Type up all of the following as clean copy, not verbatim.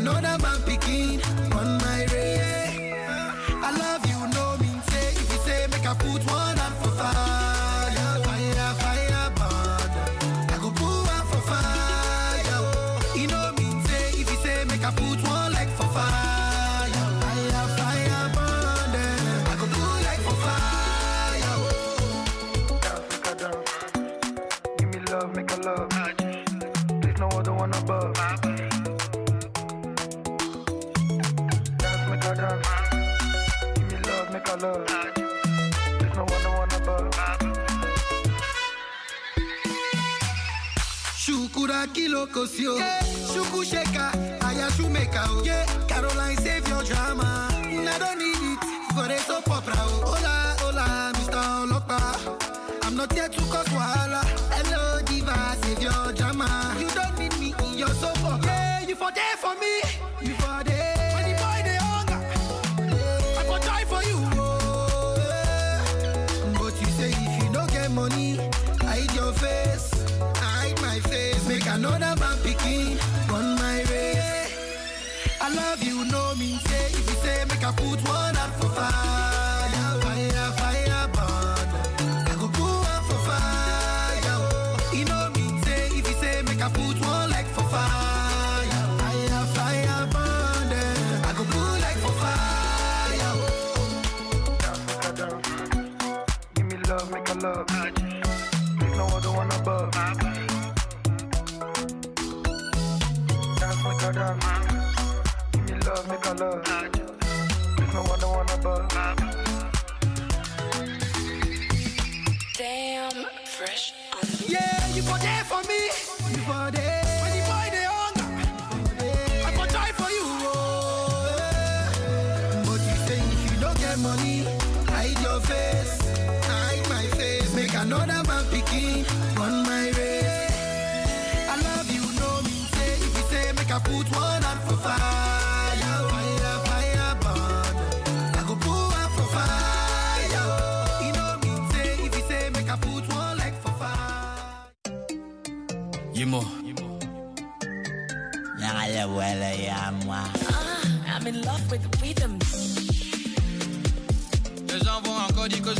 another man picking on my way. I love you, no mean say. If you say make I put one hand for fire, fire, fire, burn. I go put one for fire. You know mean say. If you say make I put one leg for fire, fire, fire, burn. I go put leg for fire. Give me love, make a love. There's no other one above. Dance. Give me love, make a love. There's no one above. Shukura kilo kosio, yeah. Shuku sheka, aya shumeka, oh. Yeah. Caroline save your drama. I don't need it for a soap opera. Oh. Hola, hola, Mr. Olopa. I'm not here to cause wahala. Hello, diva, save your drama. You don't need me in your soap opera. Yeah, you for there for me. You for there. Money, hide your face, hide my face. Make another man picking on my way. I love you, no mean say. If you say make I put one hand for fire, fire, fire, burn. I go put one for fire. You know mean say. If you say make I put one leg for fire, fire, fire, burn. I go put leg for fire. Give me love, make a love. There's no other one above. Dance, make a dance. Give me love, make a love. There's no other one above. Damn, fresh on me. Yeah, you for there for me. You for there. When the boy they hunger, I for die for you. Oh, yeah. But you say if you don't get money, hide your face. Make another man picking on my way. I love you, no mean say. If you say make I put one hand for fire, fire, fire, burn. I go put one for fire. You know mean say. If you say make I put one leg for fire. Yimo. I'm in love with the rhythm. Les gens vont encore dire que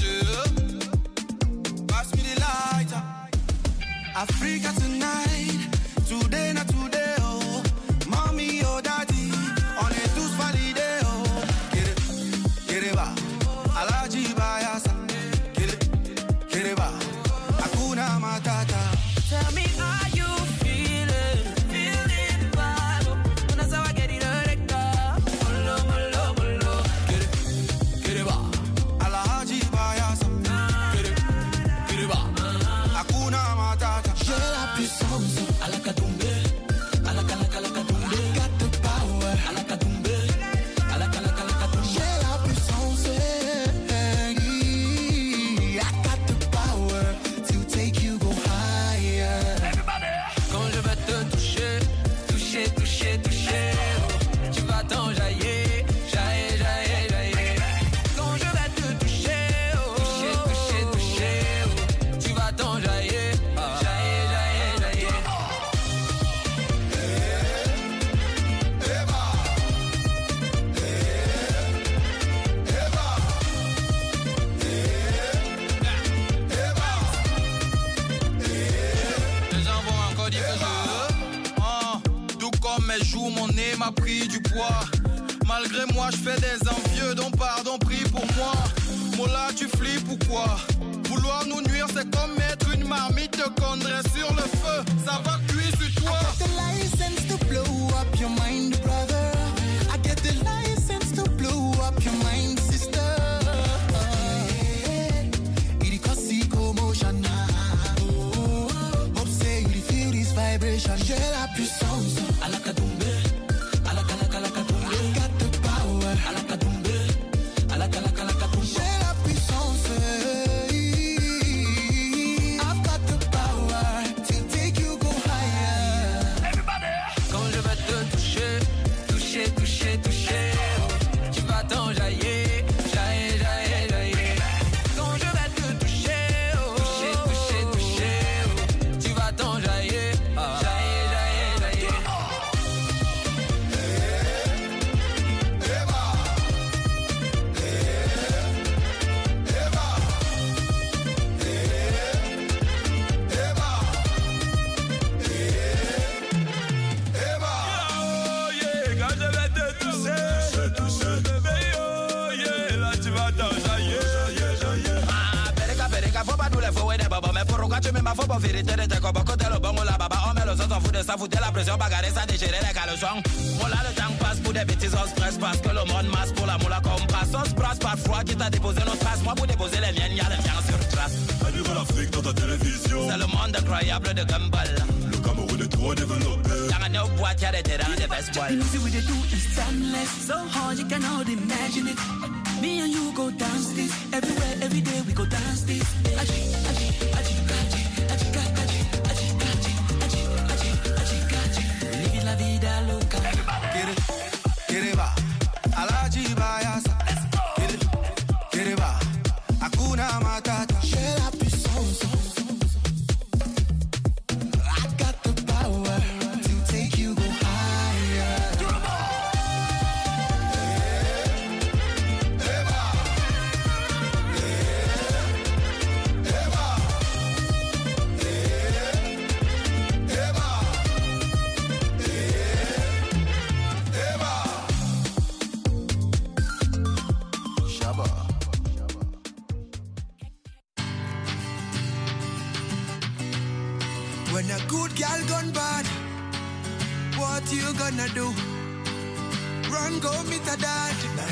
pass me the lighter. Africa tonight, today not today, oh. Mommy, oh daddy, on est tous validés, oh. Get it, ba. Alaji Bayasa. Get it, ba. Hakuna Matata. Tell me how you feeling bad. When I saw I get it, Get it, ba. Alaji Bayasa. Hakuna Matata. J'ai la puissance à la Katumbe, à la Katumbe. I got the power à la Katumbe, à la Katumbe. J'ai la puissance, I got the power to take you go higher. Everybody. Quand je vais te toucher, toucher, toucher, toucher, oh, tu vas t'enjailler, jaillir, jaillir, jaillir. Quand je vais te toucher, oh, toucher, toucher, toucher, oh, tu vas t'enjailler, jaillir, jaillir, jaillir. Les gens vont encore dire que tout comme mes joues, mon nez m'a pris du poids. Malgré moi, je fais des envieux, donc pardon, prie pour moi. Mola, tu flippes ou quoi? Vouloir nous nuire, c'est comme mettre une marmite de condré sur le feu. Ça va cuire sur toi. I got the license to blow up your mind, brother. I get the license to blow up your mind, sister. It cause commotion. Hope say you feel this vibration. J'ai la puissance à la Katumbe, à la Katumbe. I got the power à la Katumbe, à la Katumbe. J'ai la puissance. I've got the power to take you go higher. Everybody. Quand je vais te toucher, toucher, toucher, toucher, oh, tu vas t'enjailler, jaillir, jaillir, jaillir. Quand je vais te toucher, oh, toucher, toucher, toucher, oh, tu vas t'enjailler, jaillir, jaillir, jaillir. les faux et des babas. Mais pourquoi tu mets ma faux pour vérité de tes copains? Côté le bon ou la baba, on met le sang, s'en fout de ça, foutait la pression, bagarrer, ça déchirer les caleçons. On là, le temps passe pour des bêtises, on stress parce que le monde masse pour la moula comme passe. On se brasse parfois, qui t'a déposé nos traces. Moi, pour déposer les miennes, y'a les miens sur trace. Allez voir l'Afrique dans ta télévision. C'est le monde incroyable de Gumball. Le Cameroun est trop développé. Dans nos boîtes, y'a des terrains, des baseballs. The music we do is timeless, so hard you cannot imagine it. Me and you go dance this, everywhere, every day we go dance this. Aji, aji, aji, aji, aji, aji, aji, aji, aji, aji, aji. Living la vida loca. Get it va, Alaji Bayasa. Get it va, Hakuna Matata. J'ai la puissance. I got the power to take you go higher. When a good girl gone bad, what you gonna do? Run, go meet a dad.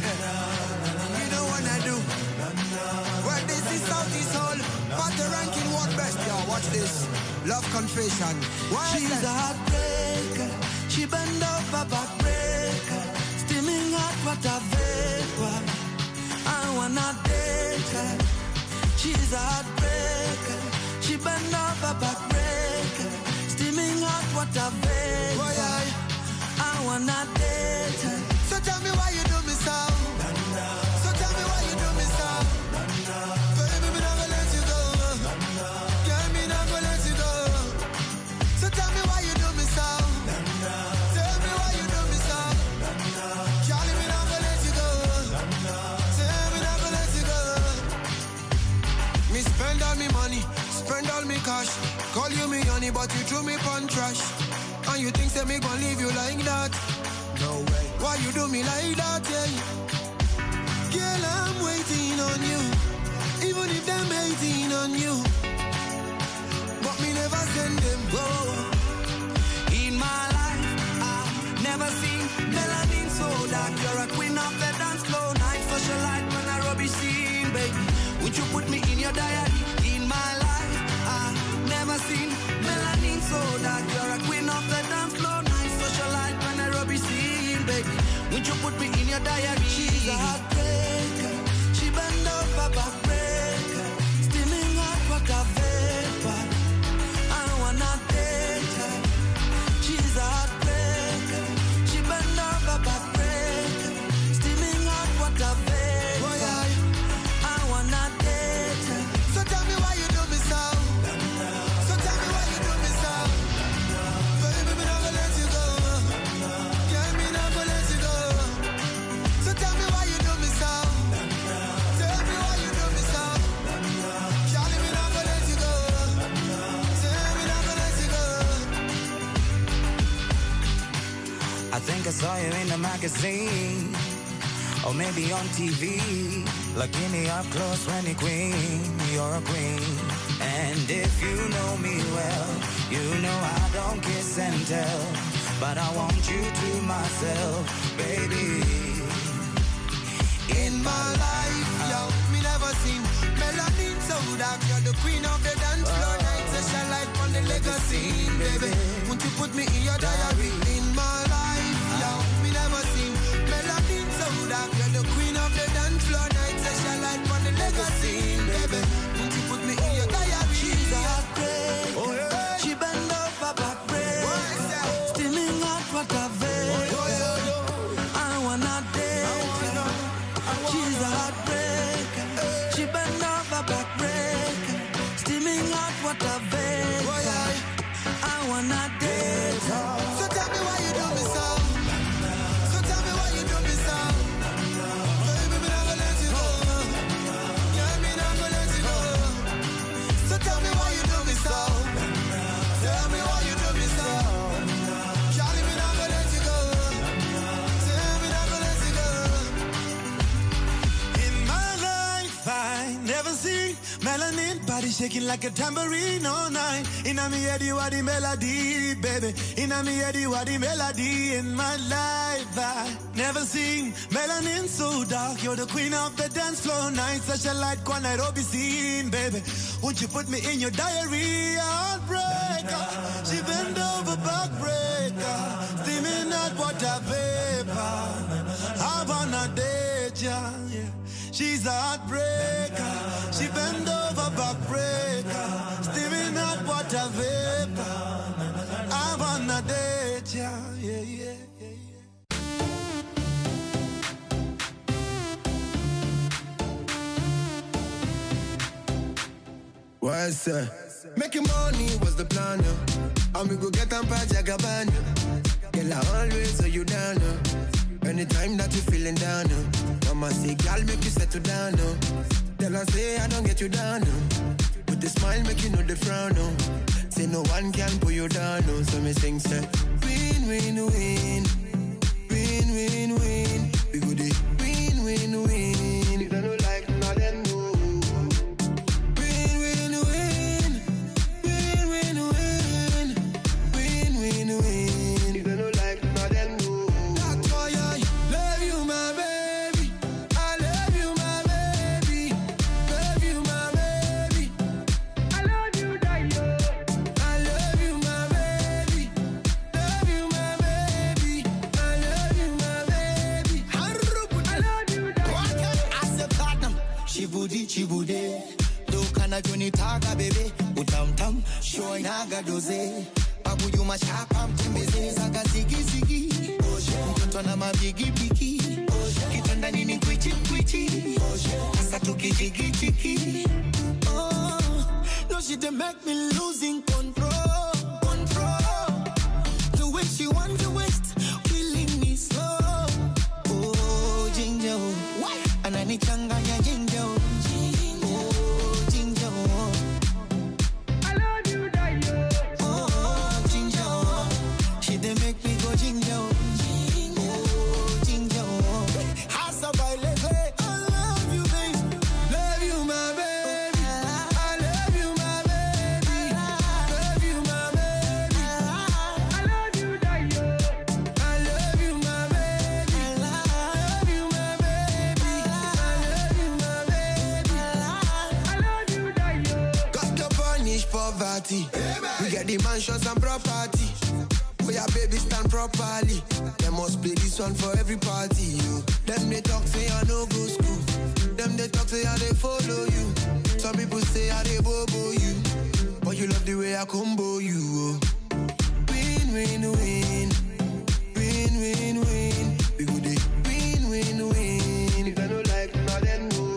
You don't wanna do. Well, this is Southeast Hall. But the ranking what best? Yo, watch this. Love confession. Why She's is a that? heartbreaker. She bend over backbreaker. Steaming hot water vapor. I wanna date her. She's a heartbreaker. She bend over backbreaker. Steaming hot water vapor. Why I wanna date her. So tell me why you do me so. So tell me why you do me so. Baby, me not gonna let you go. Girl, me not gonna let you go. So tell me why you do me so. Tell me why you do me so. Charlie, me not gonna let you go. Tell me not gonna let you go. Me spend all me money, spend all me cash. Call you me honey, but you threw me pon trash. And you think say me gon' leave you like that? No way. Why you do me like that, yeah? Girl, I'm waiting on you. Even if them hating on you. But me never send them go. In my life, I've never seen melanin so dark. You're a queen of the dance floor. Night socialite when I rubbish scene, baby. Would you put me in your diary? In my life, I've never seen melanin so dark. You're a queen of the dance floor. Night socialite when I rubbish scene, baby. Would you put me in your diary? She's a heartbreaker. She bend over backbreaker. Steaming hot water vapor. I wanna date her. She's a heartbreaker. She bend over backbreaker. Steaming hot water vapor. I wanna date her. So tell me why you do me so. So tell me why you do me so. Baby, me not gonna let you go. Girl, me not gonna let you go. So tell me why you do me so. Tell me why you do me so. Charlie, me not gonna let you go. Tell me not gonna let you go. I think I saw you in the magazine, or maybe on TV. Looking me up close when you're queen, you're a queen. And if you know me well, you know I don't kiss and tell, but I want you to myself, baby. In my life, yo, me never seen melanin so dark. You're the queen of the dance floor. Night session light on the legacy, baby. Won't you put me in your diary? In my life, yo, me never seen melanin so dark. You're the queen of the dance floor. Night session light on the legacy, baby. Won't you put me in your diary? She's a heartbreaker. She bend over backbreaker. Steaming hot water vapor. I wanna date her. She's a heartbreaker. She bend over backbreaker. Steaming hot water vapor. I wanna date her. So tell me why you do me so. So tell me why you do me so. Baby, me not gonna let you go. Yeah, me not gonna let you go. So tell me why you do me so. Tell me why you do me so. Charlie, me not gonna let you go. Tell me not gonna let you go. In my life, I never see Melanin body shaking like a tambourine all night. Inna me head you are the melody, baby. Inna me head you are the melody in my life. I never seen melanin so dark. You're the queen of the dance floor night. Such a light one Nairobi scene, baby. Won't you put me in your diary? Heartbreaker, she bend over backbreaker, steaming hot water vapor. Havana Deja, yeah. She's a heartbreaker. She bend over backbreaker, steaming hot water vapor. Havana Deja, yeah, yeah, yeah, yeah. What's that? Making money was the plan, and we go get them by Jagaban. Girl, I always hold you down, anytime that you feeling down, Mama say, girl, make you settle down, Tell her, say, I don't get you down, With the smile, make you know the frown, Say, no one can pull you down, So me sing, say, win, win, win. Win, win, win. We go the win, win, win. If I don't like nothing, no. Win, win, win. Win, win, win. Win, win, win. If I don't like nothing, no. That's why I love you, my baby. I love you, my baby. Love you, my baby. I love you, Dayo. I love you, my baby. Love you, my baby. I love you, my baby. I love you, Dayo. As a partner, Chibudi, do kana joni taga baby, utam show naga doze, babu you ma chapa mtembeze, zaga zigi, mtoto na mabigi, kitanda nini kwichi, asa tukijigi, oh, no she dey make me losing control, the way she want to waste, killing me slow, oh, ginger, ananichanganya ginger. We get the mansions and property. Where your baby stand properly. They must play this one for every party. You. Them they talk say I no go school. Them they talk say I they follow you. Some people say I they bobo you. But you love the way I combo you. Oh. Win, win, win. Win, win, win. We go dey win, win, win. If I don't like nothing, no.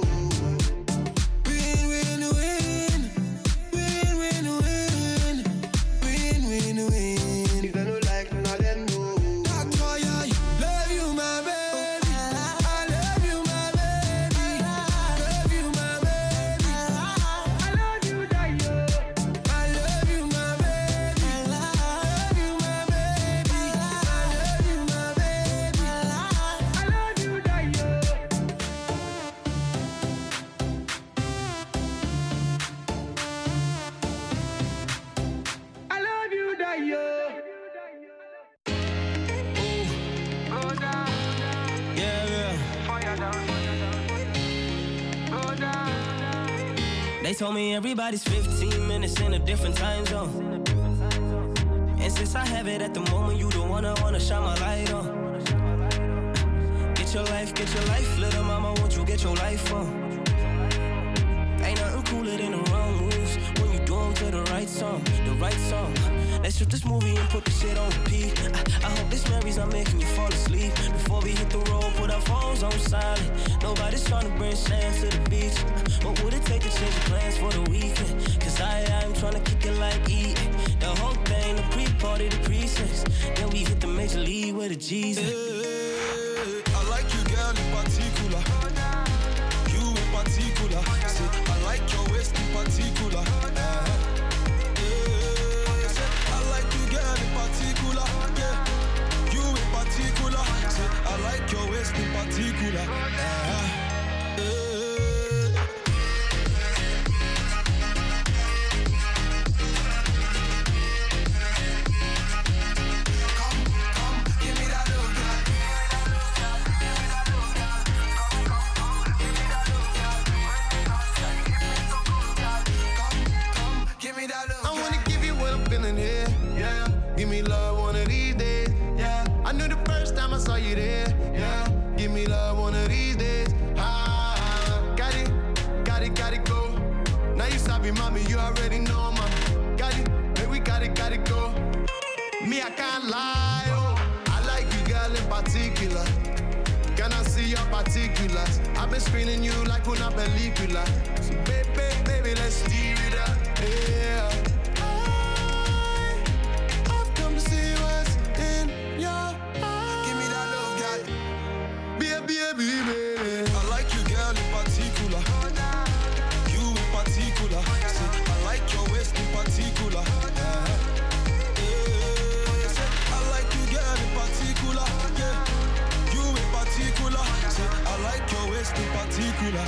They told me everybody's 15 minutes in a different time zone. And since I have it at the moment, you don't wanna shine my light on. Get your life, little mama, won't you get your life on? Ain't nothing cooler than the wrong moves when you do them to the right song. Let's shoot this movie and put the shit on repeat. I hope this memory's not making you fall asleep. Before we hit the road, put our phones on silent. Nobody's trying to bring sand to the beach. What would it take to change your plans for the weekend? Cause I'm trying to kick it like eating. The whole thing, the pre-party, the pre-sex. Then we hit the major league with the G's. Hey, I like you, girl, in particular. You in particular. See, I like your waist in particular. I like you, girl, in particular. Yeah, you in particular. See, I like your waist in particular. me love one of these days, yeah. I knew the first time I saw you there, yeah. Give me love one of these days, got it, go. Now you sabi, mommy, you already know, mama. Got it, baby, we got it, go. Me, I can't lie, oh. I like you, girl, in particular. Can I see your particulars? I've been screening you like una película. So baby, let's steer it up, yeah. I've come to see what's in your eyes. Give me that love, girl. Baby. I like you, girl, in particular. You in particular. See, I like your waist in particular. I like you, girl, in particular. Yeah. You in particular. See, I like your waist in particular.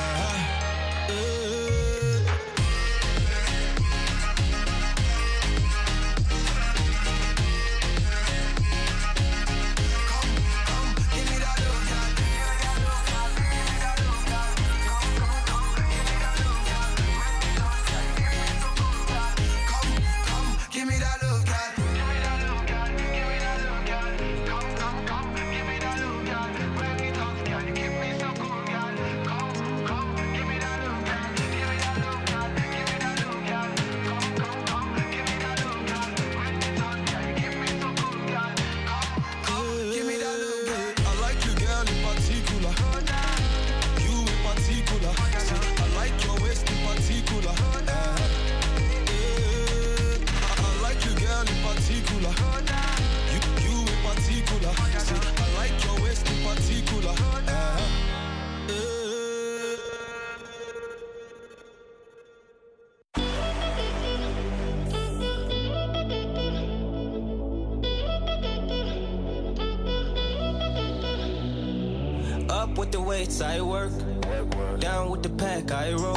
I work, down with the pack, I roll.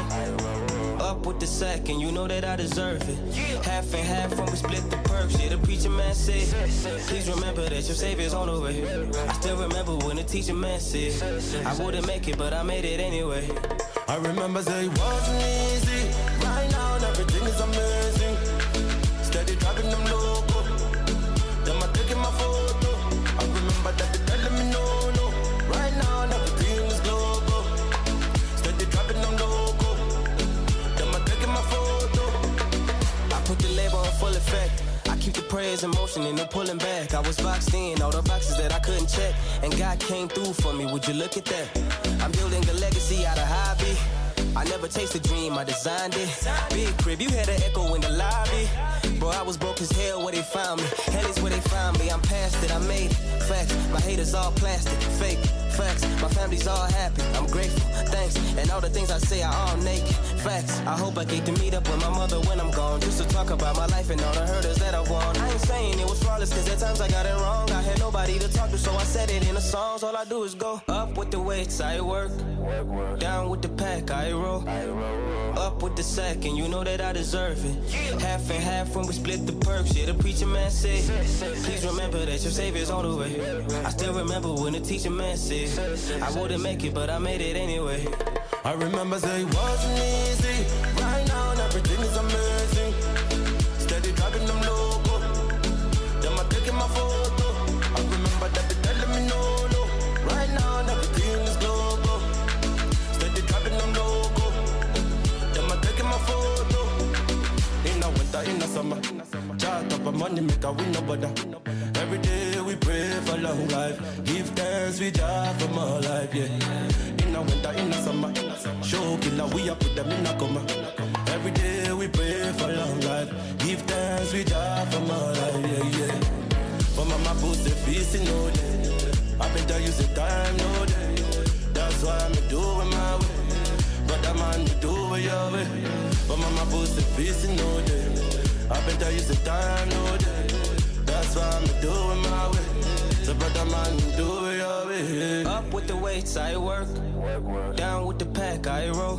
Up with the sack, and you know that I deserve it. Half and half when we split the perks. Yeah, the preacher man said, please remember that your savior's on the way. I still remember when the teacher man said, I wouldn't make it, but I made it anyway. I remember say it wasn't easy. Right now, everything is amazing. Steady dropping them loco. Them I taking my photo. I remember that they telling me no. Right now, everything is global. Steady dropping them loco. Them I taking my photo. I put the label on full effect. I keep the prayers in motion and no pulling back. I was boxed in, all the boxes that I couldn't check. And God came through for me, would you look at that? I'm building a legacy out of hobby. I never chased a dream, I designed it. Big crib, you had an echo in the lobby. Bro, I was broke as hell where they found me. Hell is where they found me, I'm past it, I made it. Facts, my haters all plastic, fake. Facts, my family's all happy, I'm grateful, thanks. And all the things I say are all naked. Facts, I hope I get to meet up with my mother when I'm gone. Just to talk about my life and all the hurdles that I won. I ain't saying it was flawless, cause at times I got it wrong. I had nobody to talk to, so I said it in the songs. All I do is go up with the weights, I work. Down with the pack, I roll. Up with the sack, and you know that I deserve it. Half and half when we split the perks. Yeah, the preacher man said, please remember that your savior's on the way. I still remember when the teacher man said, I wouldn't make it, but I made it anyway. I remember say it wasn't easy. Right now, everything is amazing. Steady dropping them loco. Them I taking my photo. I remember that they telling me no. Right now, everything is global. Steady dropping them loco. Them I taking my photo. In the winter, in the summer, chart up a money make a win no bother. Every day we pray for long life. Give thanks we job for more life, yeah. In the winter, in the summer, show killer we up with them in a coma. Every day we pray for long life. Give thanks we job for more life, yeah. For mama put the feast in no day. I better use the time no day. That's why I'm doing my way. But man, you do it your way. For mama put the feast in no day. I better use the time no day. That's why I'm doing my way. So brother man, you do it your way. Up with the weights, I work. Down with the pack, I roll.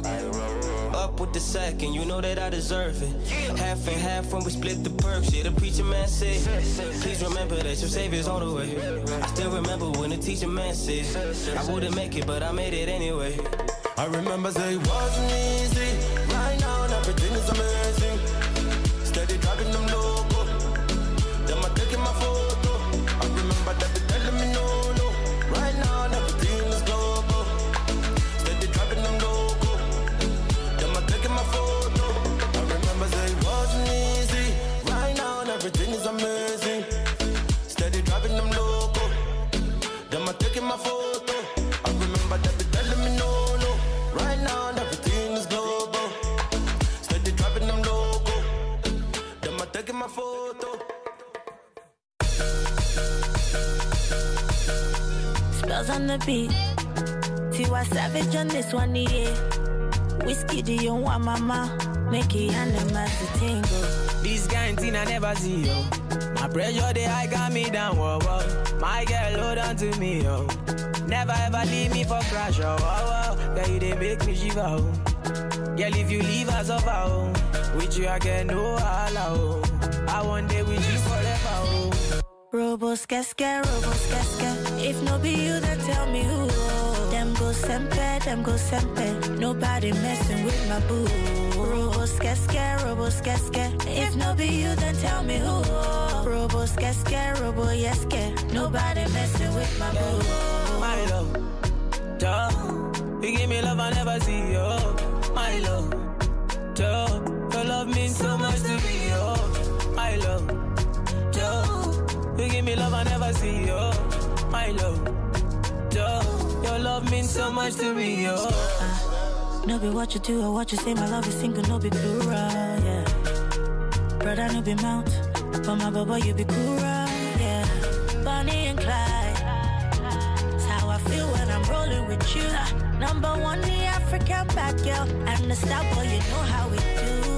Up with the sack, and you know that I deserve it. Half and half when we split the perks. Yeah, the preacher man said, please remember that your savior's on the way. I still remember when the teacher man said, I wouldn't make it, but I made it anyway. I remember say it wasn't easy. Right now, everything is amazing. Steady dropping them loco. Them I taking my photo. Spells on the beat. Tiwa Savage on this one, yeah. Whiskey, do you want mama? Make it animals to tingle. This kind thing I never see, yo. My pressure, the high got me down, whoa, whoa. My girl, hold on to me, yo. Never ever leave me for crash, oh, whoa, whoa. Girl, you they make me shiver, oh. Girl, if you leave us over, oh. With you, I get no allow, oh. I one day with you forever, oh. Robos, casca. If no be you, then tell me who. Them go sempe. Nobody messing with my boo. Robos, casca. If no be you, then tell me who. Robos, casca. Nobody messing with my boo. My love, duh. You give me love I never see, yo. My love, duh. Your love means so much to me, yo. My love, duh. You give me love I never see, yo. My love, duh. Your love means so much to me, yo. No be what you do or what you say, my love is single, no be plural, yeah. Brother, no be mount, but my baba, you be cool, yeah. Bonnie and Clyde, that's how I feel when I'm rolling with you. Number one, the African bad girl, and the star boy, you know how we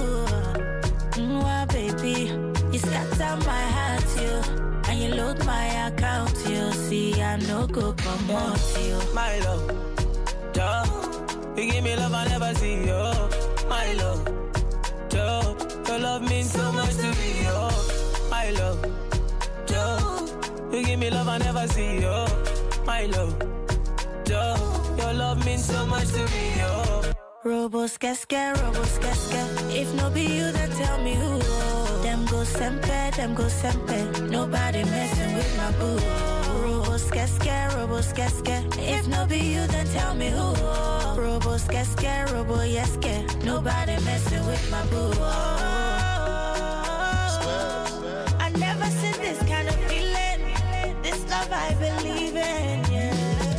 do. Well, baby, you scatter my heart, you. And you load my account, you see, I no go come out, you. My love, duh. You give me love I never see, yo. My love, duh. Your love means so much to me, yo. My love, duh. You give me love I never see, yo. My love, duh. Your love means so much to me, yo. Robos, casca. If no be you, then tell me who. Them go sempe. Nobody messing with my boo. Robos, casca. If no be you, then tell me who. Robos, casca. Nobody messing with my boo. I never seen this kind of feeling. This love I believe in, yeah.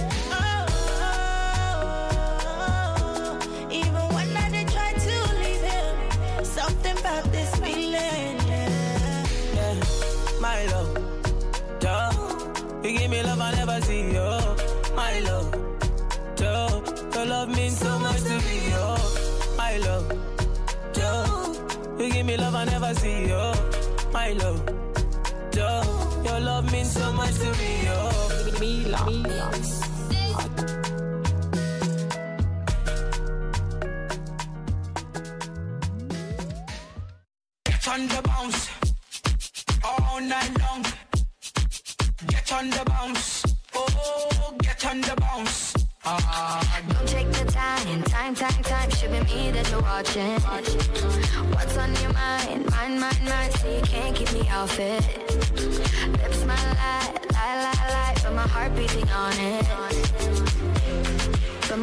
Something about this feeling, yeah. My love, duh. You give me love I never see, yo. My love, duh. Your love means so much to me, yo. My love, duh. You give me love I never see, yo. My love, duh. Your love means so much to me, yo. On the bounce, all night long. Get on the bounce, oh, get on the bounce. Don't take the time. Should be me that you're watching. What's on your mind? Mine. So you can't keep me off it. Lips my lie, but my heart beating on it. So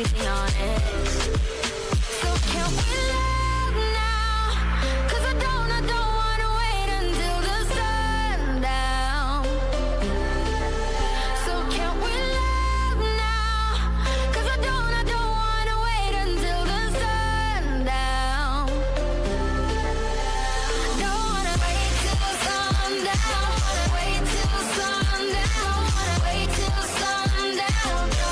can we love now? 'Cause I don't wanna wait until the sundown. So can we love now? 'Cause I don't wanna wait until the sundown. Don't wanna wait till sundown. Wait till sundown. Wait till sundown. No.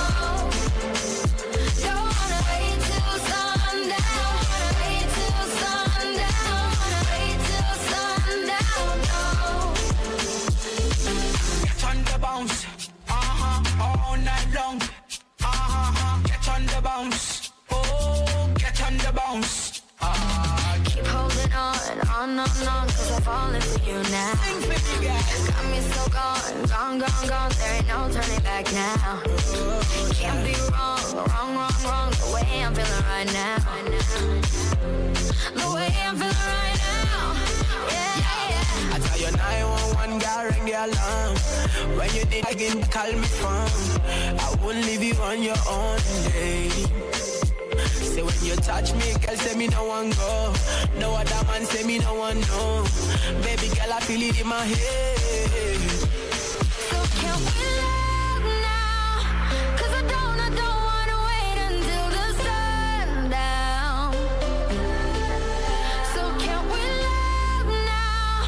Don't wanna wait till sundown. Wait till sundown. Wait till sundown. No. Get on the bounce, all night long. Get on the bounce, oh, get on the bounce. Keep holding on, 'cause I'm falling for you now. Got me so gone. There ain't no turning back now. Can't be wrong. The way I'm feeling right now. The way I'm feeling right now. Yeah. I tell you 911, girl, ring the alarm. When you did again, call me from. I won't leave you on your own day. Say when you touch me, girl, say me no one go. No other man say me no one know. Baby girl, I feel it in my head. So can we love now? 'Cause I don't wanna wait until the sundown. So can we love now?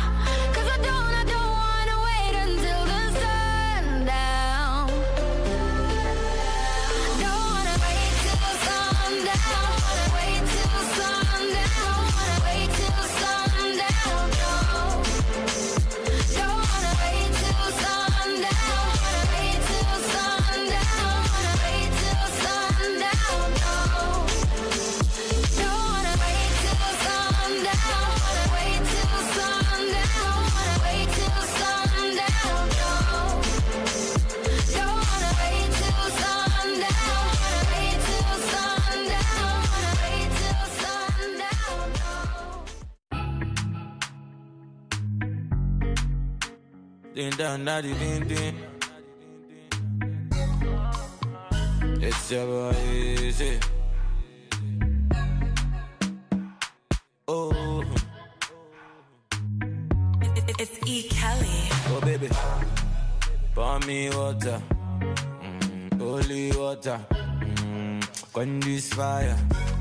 Ding dong, daddy, ding ding. It's your boy, easy. Oh. It's E. Kelly. Oh, baby. Pour me water. Holy water. Quench this fire.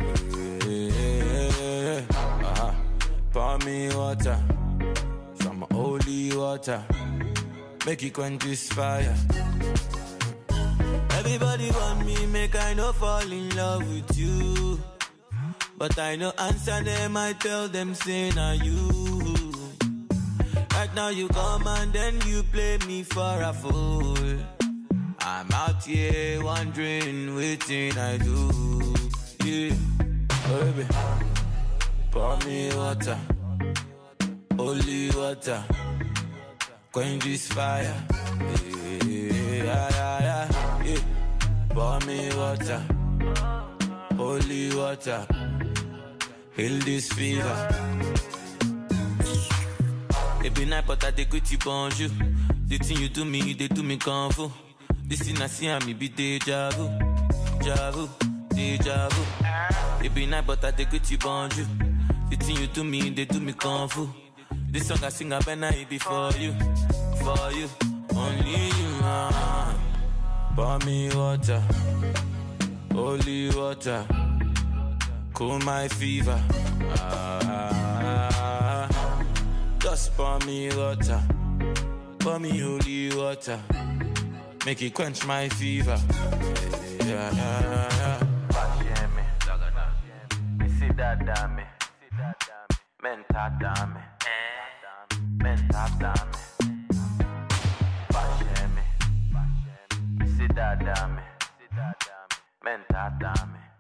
Pour me water. Some holy water. Make it quench this fire. Everybody want me, make I no fall in love with you. But I no answer them, I tell them, say na you. Right now you come and then you play me for a fool. I'm out here wondering what I do. Yeah, oh, baby, pour me water, holy water, quench this fire. Yeah. Pour me water, holy water, heal this fever. Every night, but I take with you, bonjour. The thing you do me, they do me kung fu. This thing I see, me be deja vu, deja vu. Every night, but I take with you, bonjour. The thing you do me, they do me kung fu. This song I sing, I better it be for you, only you. Pour me water, holy water, cool my fever. Just pour me water, pour me holy water, make it quench my fever. Yeah. Me see that dame, mental dame, mental dame. Me see that dame, mental dame.